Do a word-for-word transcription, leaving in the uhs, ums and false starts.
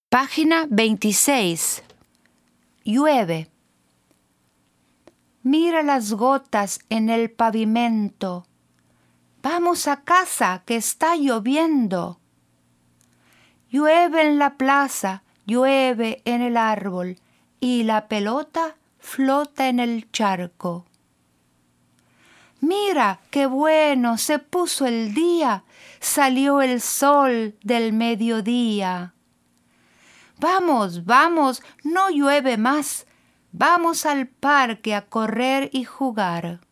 Página veintiséis. Llueve. Mira las gotas en el pavimento. Vamos a casa, que está lloviendo. Llueve en la plaza, llueve en el árbol, y la pelota flota en el charco. Mira qué bueno se puso el día, salió el sol del mediodía. Vamos, vamos, no llueve más, vamos al parque a correr y jugar.